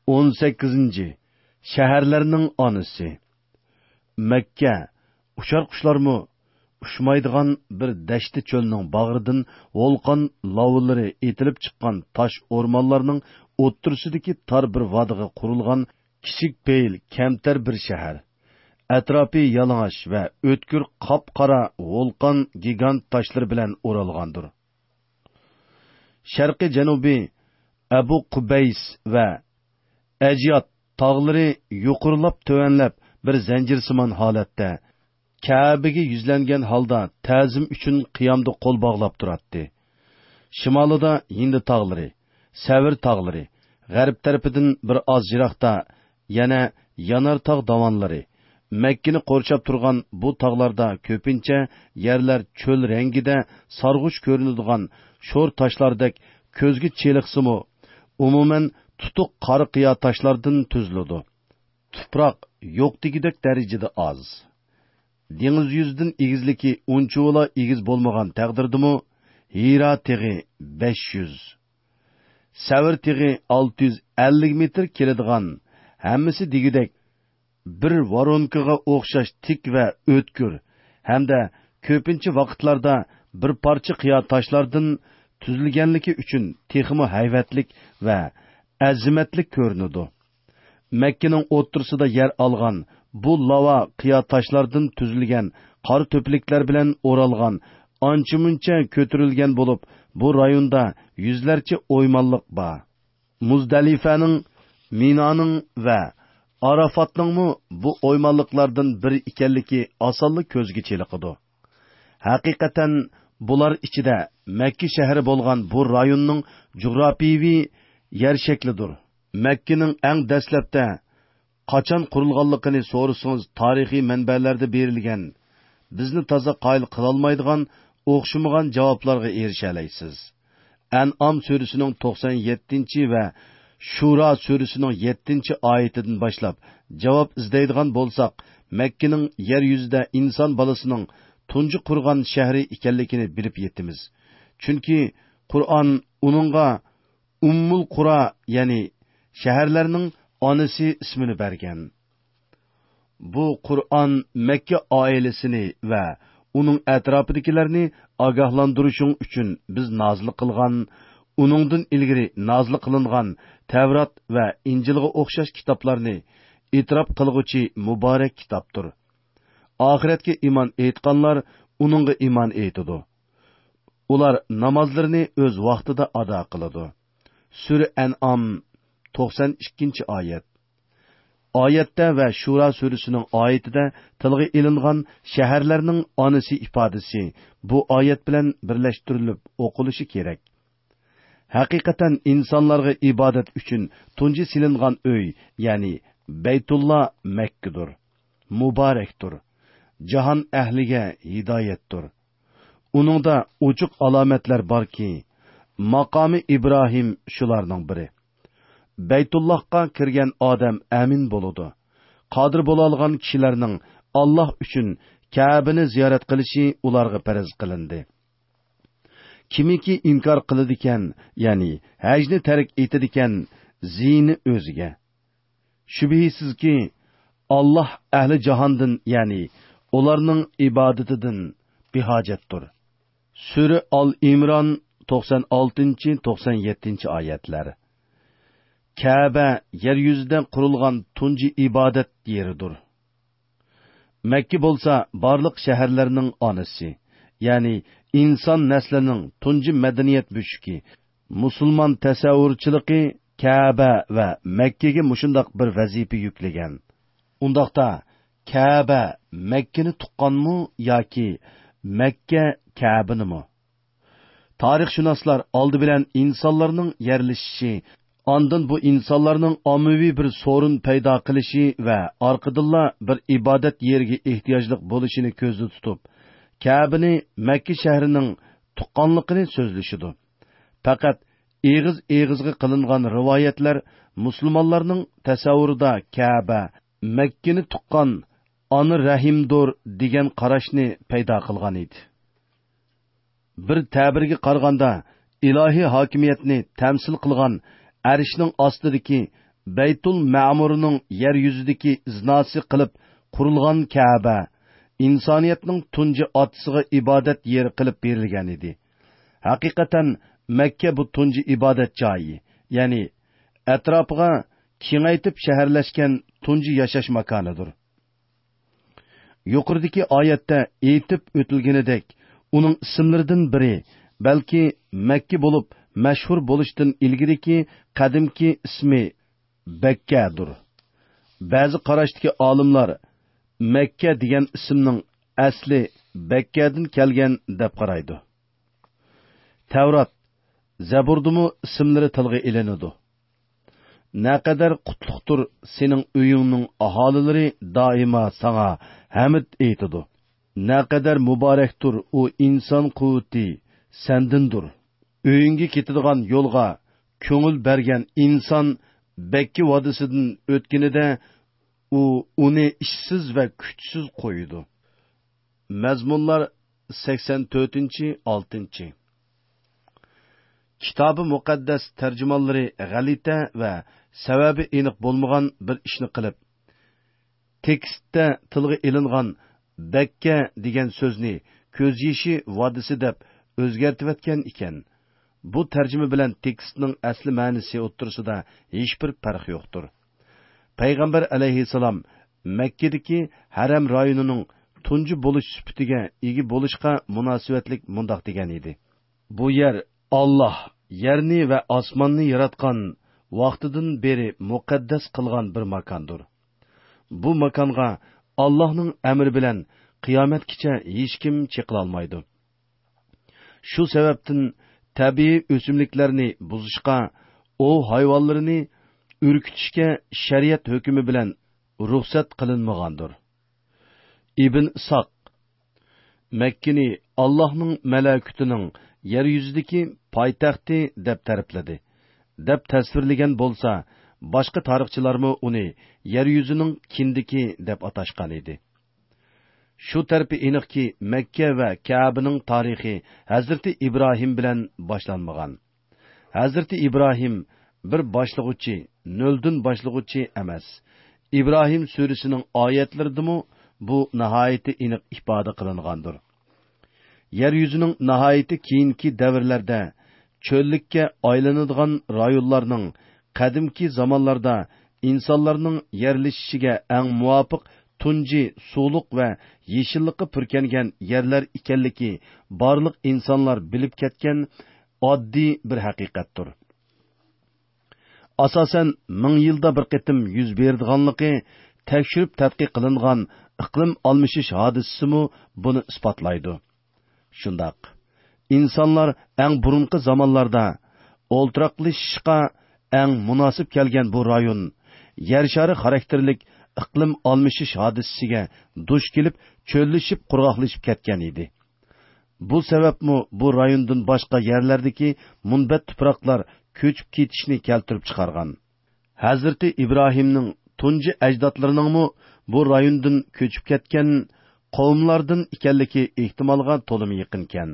18. Şəhərlərinin anısı. Məkkə, uçar quşlarmı uçmaydigan bir dəşti çölünün bağrıdan volqan lavulları etilib chiqqan taş ormanlarının o'ttirsidagi tar bir vodiga qurilgan kichik peyil, kamtar bir shahar. Atrofi yalang'och va o'tkir qop-qora volqan gigant toshlar bilan o'ralgandir. Sharqiy janubiy Abu Qubays va Ajiyat tog'lari yuqorilab tovanlab bir zanjirsimon holatda Ka'baga yuzlangan holda ta'zim uchun qiyomda qo'l bog'lab turadi. Shimolida Hind tog'lari, Savir tog'lari, g'arb tarafidan bir oz jiroqda yana Yanar tog' davonlari. Makkani qo'rshab turgan bu tog'larda ko'pincha yerlar cho'l rangida sarg'uch ko'rinadigan sho'r toshlardek ko'zga cheliqsimi, umuman tutuq qora qiyo toshlardan tuziladi. Tuproq yo'q degidek darajada oz. Dengiz yuzidan egizligi unchola egiz bo'lmagan taqdirdimi, Hira teg'i 500, Savir teg'i 650 metr keladigan, hammasi degidek bir voronkaga o'xshash tik va o'tkir, hamda ko'pincha vaqtlarda bir parcha qiyo toshlardan tuzilganligi uchun texmi hayvatlik va azimatlik ko'rinadi. Makkaning o'ttirsida yer olgan bu lava qiyo toshlardan tuzilgan qor to'pliklar bilan o'ralgan ancha-muncha ko'tarilgan bo'lib, bu rayonda yuzlarcha o'ymonliq bor. Muzdalifaning, Minoning va Arafatning bu o'ymonliqlardan biri ekanligi osonlik ko'zga cheliqadi. Haqiqatan bular ichida Makka shahri bo'lgan bu rayonning jug'rofiyaviy yer shaklidir. Makkaning eng dastlabda qachon qurilganligini so'rasangiz tarixiy manbalarda berilgan, bizni toza qoyil qilolmaydigan o'xshamagan javoblarga erisha olasiz. An'am surasining 97 va Shura surasining 7 oyatidan boshlab javob izlaydigan bo'lsak, Makkaning yer yuzida inson bolasining tunji qurgan shahri ekanligini bilib yetimiz. Chunki Qur'on uningga Ummul Qura, ya'ni shaharlarning onasi ismini bergan. Bu Qur'on Makka oilasini va uning atrofidagilarni ogohlantirishing uchun biz nozil qilgan, uningdan ilgari nozil qilingan Tavrat va Injilga o'xshash kitoblarni e'tirof qilguvchi muborak kitobdir. Oxiratga iymon etganlar uningga iymon etadi. Ular namozlarini o'z vaqtida ado qiladi. Sura An'am 92 oyat. Oyatda va Shura surasining oyatida tilga ilingan shaharlarning onasi ifodasi bu oyat bilan birlashtirilib o'qilishi kerak. Haqiqatan insonlarga ibodat uchun tunji silingan uy, ya'ni Baytulloh Makkadir. Muborakdir. Jahon ahliga hidoyatdir. Uningda ochiq alomatlar borki, maqomi Ibrohim shularning biri. Baytullohga kirgan odam amin bo'ladi. Qodir bo'la olgan kishilarning Alloh uchun Ka'bani ziyorat qilishi ularga farz qilindi. Kimiki inkor qiladigan, ya'ni hajni tark etadigan zini o'ziga. Shubhisizki Alloh ahli jahondan, ya'ni ularning ibodatidan behojatdir. Sura Al-Imron 96-97 oyatlar. Ka'ba yer yuzidan qurilgan tunji ibodat yeridir. Makka bo'lsa barliq shaharlarning onasi, ya'ni inson naslining tunji madaniyat bushki, musulmon tasavvurchiligi Ka'ba va Makkaga mushundaq bir vazifa yuklagan. Undaqda Ka'ba Makkani tuqqanmi yoki Makka Ka'banimi? Tarixshunoslar oldi bilan insonlarning yerlashishi, ondan bu insonlarning ommaviy bir sorun paydo qilishi va orqadilla bir ibodat yeriga ehtiyojli bo'lishini ko'zda tutib, Ka'bani Makka shahrining tuqqanligini so'zlashidi. Faqat eg'iz-eg'izga qilingan rivoyatlar musulmonlarning tasavvurida Ka'ba Makkani tuqqan Oni Rahimdur degan qarashni paydo qilgan edi. Bir ta'birga qaraganda ilohiy hokimiyatni tamsil qilgan arshning ostidagi Baytul Ma'murning yer yuzidagi iznasi qilib qurilgan Kaaba insoniyatning tunji otisiga ibodat yeri qilib berilgan edi. Haqiqatan Makka bu tunji ibodat joyi, ya'ni atrofiga kengaytib shaharlashgan tunji yashash makonidir. Yuqoridagi oyatda aytib o'tilganidek, uning ismlaridan biri, balki Makka bo'lib mashhur bo'lishdan ilgiriki qadimki ismi Bakkadir. Ba'zi qarashdagi olimlar Makka degan ismning asli Bakkadan kelgan deb qaraydi. Tavrat, Zaburdumu ismlari tilga ilinadi. Naqadar qutluqdir sening uyingning aholilari doimo sana hamd aytadi. Naqadar muborakdir u inson quvvati sendindir. Uyingga ketadigan yo'lga ko'ngil bergan inson Bakka vodisidan o'tganida uni ishsiz va kuchsiz qo'ydi. Mazmunlar 84-6. Kitobi muqaddas tarjimonlari g'alita va sababi aniq bo'lmagan bir ishni qilib, tekstda tilga ilingan Bakka degan so'zni ko'z yeshi vodisi deb o'zgartirayotgan ekan. Bu tarjima bilan tekstning asli ma'nosi o'rtasida hech bir farq yo'qdir. Payg'ambar alayhissalom Makkadagi haram rayonining tunji bo'lish sifatiga ega bo'lishga munosabatlik mundoq degan edi. Bu yer Alloh yerni va osmonni yaratgan vaqtidan beri muqaddas qilgan bir makondir. Bu makonga Allohning amri bilan qiyomatgacha hech kim chiqila olmaydi. Shu sababdan tabiiy o'simliklarni buzishga, hayvonlarni urkitishga shariat hukmi bilan ruxsat qilinmagandir. Ibn Isoq Makkani Allohning malakutining yer yuzidagi poytaxti deb ta'rifladi. Deb tasvirlagan bo'lsa, boshqa tarixchilarmi uni yer yuzining kindiki deb atashgan edi. Shu tarafı aniqki Makka va Ka'baning tarixi Hazrati Ibrohim bilan boshlanmagan. Hazrati Ibrohim bir boshlig'uvchi, noldan boshlig'uvchi emas. İbrahim surəsinin oyatlarida bu nihoyatda aniq ifoda qilingandir. Yer yuzining nihoyatda keyingi davrlarda cho'llikka aylanadigan rayonlarning qadimki zamonlarda insonlarning yerlashishiga eng muvofiq tunji suvliq va yeshillikqa purkangan yerlar ekanligi barliq insonlar bilib ketgan oddiy bir haqiqatdir. Asosan 1000 yilda bir qitim yuz berdiganligi tekshirib tadqiq qilingan iqlim almashish hodisasimi buni isbotlaydi. Shundoq, insonlar eng burunqi zamonlarda o'ltiraqlashishga eng munosib kelgan bu rayon yer shari xarakterlik iqlim almashish hodisasiga duch kelib cho'llashib qurg'oqlashib ketgan edi. Bu sababmi bu rayondan boshqa yerlardagi munbat tuproqlar ko'chib ketishni keltirib chiqargan. Hazrati Ibrohimning tunji ajdodlarining bu rayondan ko'chib ketgan qavmlardan ekanligi ehtimolga to'lim yaqinkan.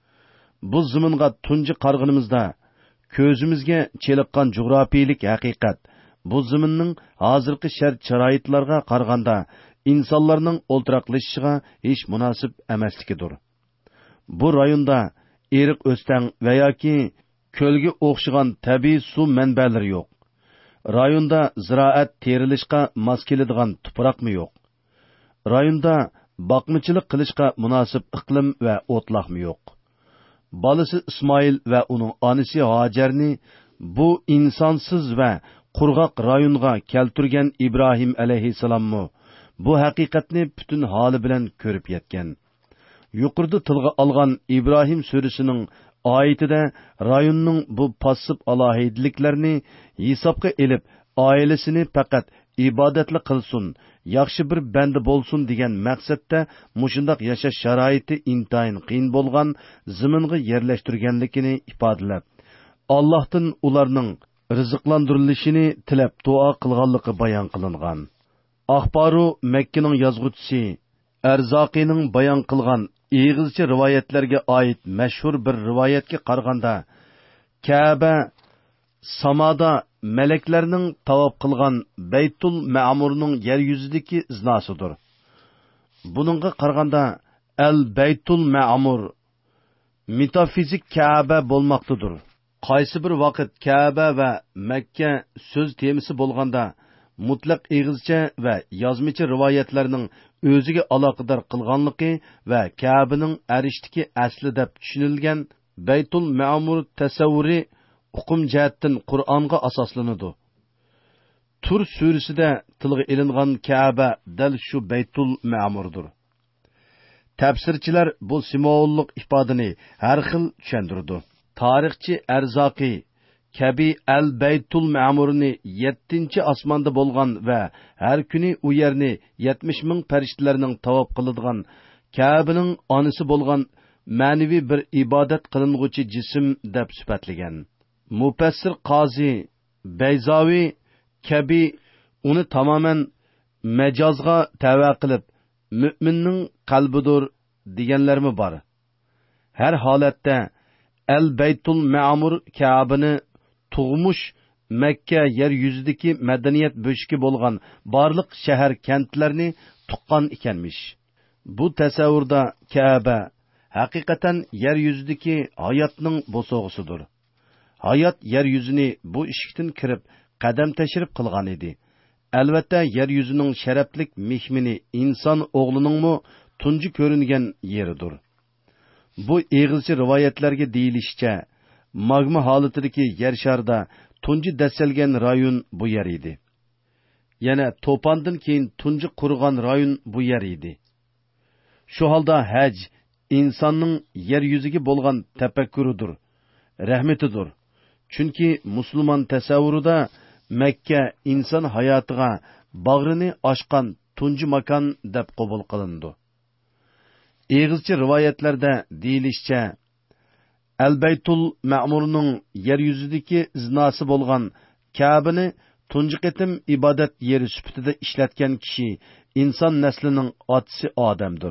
Bu zaminga tunji qarg'inimizda ko'zimizga cheliqqan jug'rofiylik haqiqat bu zaminning hozirgi shart sharoitlarga qaraganda insonlarning o'ltiraqlashishiga hech munosib emasligidir. Bu rayonda eriq o'stan va yoki ko'lga o'xshagan tabiiy suv manbalari yo'q. Rayonda ziroat terilishga mos keladigan tuproqmi yo'q. Rayonda boqmichilik qilishga munosib iqlim va o'tloqmi yo'q. Balisi Ismoil va uning onasi Hojarni bu insonsiz va qurg'oq rayonga keltirgan Ibrohim alayhissalommi bu haqiqatni butun holi bilan ko'rib yetgan. Yuqorida tilga olgan İbrahim surəsining oyatida rayonning bu passib alohidliklarni hisobga elib, oilasini faqat ibodatli qilsin, yaxshi bir banda bo'lsin degan maqsadda mushundoq yashash sharoiti intayin qiyin bo'lgan zaminga yerlashtirganligini ifodalab, Allohdan ularning rizqlantirilishini tilab duo qilganligi bayon qilingan. Axbaru Makkaning yozg'uvchisi Arzoqining bayon qilgan egizcha rivoyatlarga oid mashhur bir rivoyatga qaraganda Kaaba samoda meleklerning tavob qilgan Baytul Ma'murning yer yuzidagi iznosidir. Buningga qaraganda Al Baytul Ma'mur metafizik Kaaba bo'lmoqdadir. Qaysi bir vaqt Kaaba va Makka so'z temisi bo'lganda mutlaq egizcha va yozmicha rivoyatlarning o'ziga aloqador qilganligi va Kaabaning arishdagi asli deb tushunilgan Baytul Ma'mur tasavvuri hukm jihatdan Qur'onga asoslanadi. Tur surasida tilga ilingan Kaaba dal shu Baytul Ma'murdir. Tafsirchilar bu simvollik ifodani har xil tushundirdi. Tarixchi Arzaqi Kabi al-Baytul Ma'murni 7-chi osmonda bo'lgan va har kuni u yerni 70 ming farishtalarning tavob qiladigan Kaabaning onasi bo'lgan ma'naviy bir ibodat qilinguchi jism deb sifatlagan. Mufassir Qozi Bayzavi Kabi uni tamoman majozga tava qilib mu'minning qalbidir deganlarmi bor. Har holatda Al-Baytul Ma'mur Kaabani tug'mush Makka yer yuzidagi madaniyat bo'shigi bo'lgan barliq shahar kentlarni tuqqan ekanmish. Bu tasavvurda Kaaba haqiqatan yer yuzidagi hayotning bo'sog'isidir. Hayot yer yuzini bu eshikdan kirib qadam tashrif qilgan edi. Albatta yer yuzining sharaflik mehmini inson o'g'liningmi tunji ko'ringan yeridir. Bu egizchi rivoyatlarga deyilishicha magma holatidagi yer sharida tunji dastalgan rayon bu yer edi. Yana to'pondan keyin tunji qurgan rayon bu yer edi. Shu holda haj insonning yer yuziga bo'lgan tafakkuridir, rahmatidir. Chunki musulmon tasavvurida Makka inson hayotiga bag'rini ochgan tunji makon deb qabul qilindi. Egizchi rivoyatlarda deyilishicha Al-Baytul Ma'murning yer yuzidagi iznosi bo'lgan Kaabani tunji qitim ibodat yeri sifatida ishlatgan kishi inson naslining otasi odamdir.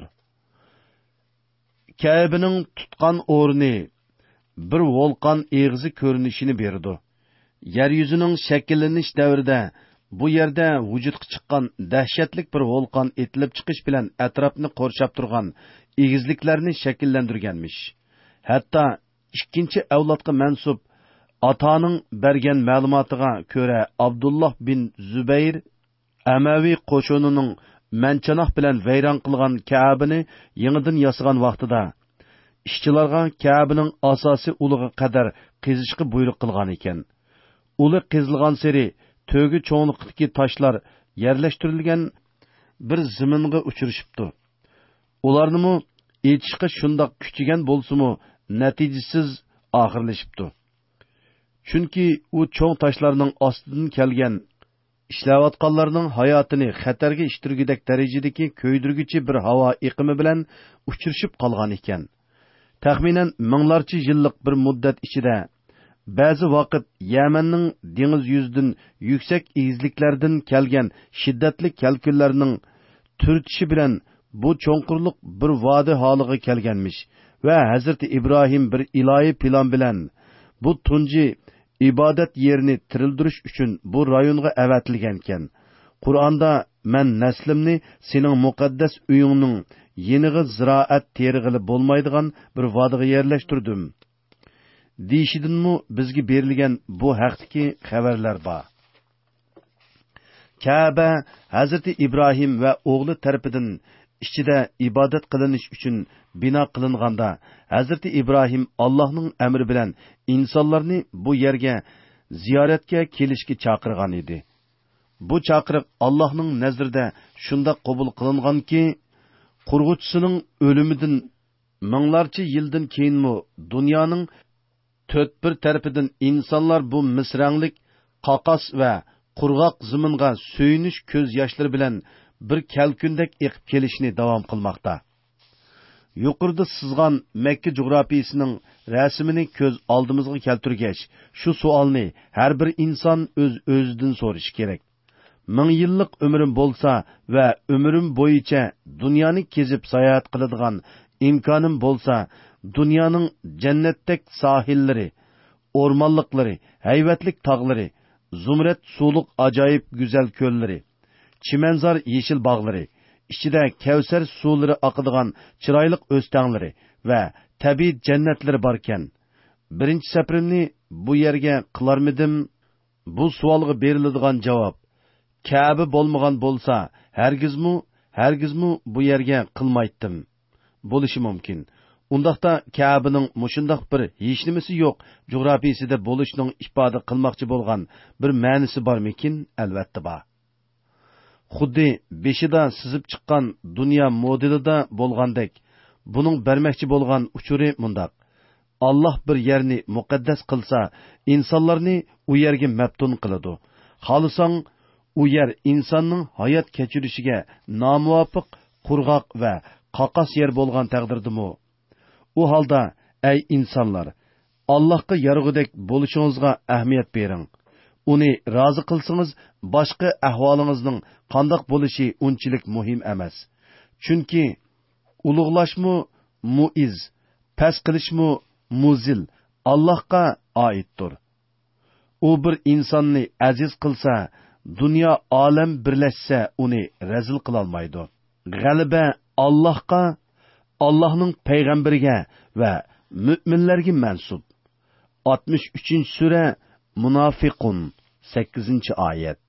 Kaabaning tutgan o'rni bir volqon eg'izi ko'rinishini berdi. Yer yuzining shakllanish davrida bu yerda vujudga chiqqan dahshatlik bir volqon etilib chiqish bilan atrofni qurshab turgan egizliklarni shakllantirganmish. Hatto ikkinchi avlodga mansub ataning bergan ma'lumotiga ko'ra Abdulloh bin Zubayr Amaviy qo'shinining manchanoq bilan vayron qilgan Kaabani yangidan yasagan vaqtida ishchilarga Kaabaning asosiy uliga qadar qizishga buyruq qilgan ekan. Uli qizilgan seri to'gi cho'nliqdagi toshlar yerlashtirilgan bir ziminga uchirishibdi. Ularni etishga shundoq kuchigan bo'lsa-mu, natijasiz oxirlashibdi. Chunki u cho'ng toshlarning ostidan kelgan ishlayotganlarning hayotini xatarga ishtirgudek darajadagi ko'ydirguchi bir havo iqimi bilan uchirishib qolgan ekan. Taxminan minglarcha yillik bir muddat ichida ba'zi vaqt Yamanning dengiz yuzidan yuksak egizliklardan kelgan shiddatli kalkunlarning turtishi bilan bu cho'nqurliq bir vodi holiga kelganmish va Hazrati Ibrohim bir ilohiy plan bilan bu tunji ibodat yerini tirildirish uchun bu rayonga avatilgan ekan. Qur'onda men naslimni sening muqaddas uyingning yeniga ziroat terig'ili bo'lmaydigan bir vodiga yerlashtirdim. Deyishidinmi bizga berilgan bu haqdagi xabarlar bor. Kaaba Hazrati Ibrohim va o'g'li tarafidan ichida ibodat qilinish uchun bino qilinganda Hazrati Ibrohim Allohning amri bilan insonlarni bu yerga ziyoratga kelishga chaqirgan edi. Bu chaqiriq Allohning nazarida shunda qabul qilinganki, qurg'uvchisining o'limidan minglarcha yildan keyinmi dunyoning to'rt bir tarafidan insonlar bu misranglik qoqos va qurg'oq zaminga suyunish ko'z yoshlari bilan bir kalkundek eqib kelishni davom qilmoqda. Yuqorida sizgan Makka jug'rafiyasining rasmini ko'z oldimizga keltirgach, shu savolni har bir inson o'zidan so'rashi kerak. 1000 yillik umrim bo'lsa va umrim bo'yicha dunyoni kezib sayohat qiladigan imkonim bo'lsa, dunyoning jannatdek sohillari, o'rmonliqlari, hayvatlik tog'lari, zumrat suluq ajoyib go'zal ko'llari, chimanzor yeshil bog'lari, ichida Kavsar suvlari oqadigan chiroyli o'stanglari va tabiiy jannatlari borkan, birinchi safarimni bu yerga qilarmidim? Bu savolga beriladigan javob Ka'ba bo'lmagan bo'lsa, hargizmu bu yerga qilmaydim. Bo'lishi mumkin. Undaqda Ka'baning mushundaq bir hech nimasi yo'q jo'grafiyasida bo'lishning ifoda qilmoqchi bo'lgan bir ma'nosi bormikin? Albatta bor. Xuddi beshida sizib chiqqan dunyo modelida bo'lgandek, buning bermoqchi bo'lgan uchuri mundaq. Allah bir yerni muqaddas qilsa, insonlarni u yerga maftun qiladi. Xohlasang, u yer insonning hayot kechirishiga nomuvofiq, qurg'oq va qaqas yer bo'lgan taqdirdimi? U holda, ey insonlar, Allohga yarg'udek bo'lishingizga ahamiyat bering. Uni rozi qilsangiz, boshqa ahvolingizning qandoq bo'lishi unchalik muhim emas. Chunki ulug'lashmu muiz, past qilishmu muzil Allohga oiddir. U bir insonni aziz qilsa, dunyo olam birlashsa uni razil qila olmaydi. G'alaba Allohga, Allohning payg'ambariga va mu'minlarga mansub. 63-sura Munofiqun 8-oyat.